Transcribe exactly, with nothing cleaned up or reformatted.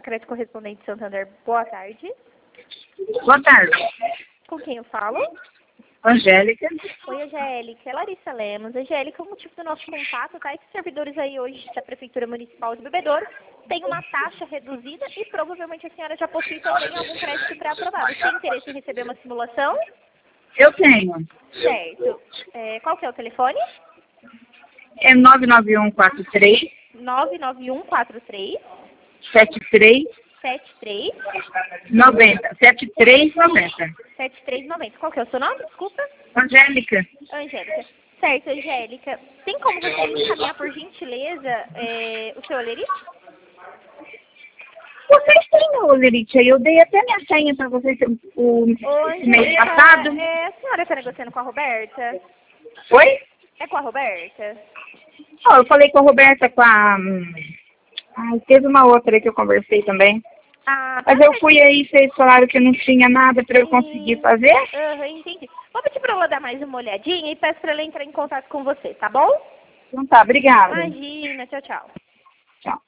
Crédito Correspondente Santander. Boa tarde. Boa tarde. Com quem eu falo? Angélica. Oi, Angélica. É Larissa Lemos. Angélica, o motivo do nosso contato, tá? É que os servidores aí hoje da Prefeitura Municipal de Bebedouro têm uma taxa reduzida e provavelmente a senhora já possui também algum crédito pré-aprovado. Tem interesse em receber uma simulação? Eu tenho. Certo. É, qual que é o telefone? É nove nove um quatro três, nove nove um quatro três, sete três sete três, nove zero. sete três nove zero. sete três nove zero. Qual que é o seu nome? Desculpa. Angélica. Angélica. Certo, Angélica. Tem como você me encaminhar, por gentileza, é, o seu olerite? Vocês têm o Lerite aí. Eu dei até minha senha para vocês o, Ô, esse mês Angélica, passado. é, a senhora está negociando com a Roberta? Oi? É com a Roberta? Ó, eu falei com a Roberta, com a... hum, Ai, teve uma outra aí que eu conversei também. Ah, Mas eu fui aí, vocês falaram que não tinha nada para eu conseguir fazer. Aham, entendi. Vou pedir para ela dar mais uma olhadinha e peço para ela entrar em contato com você, tá bom? Então tá, obrigada. Imagina, tchau, tchau. Tchau.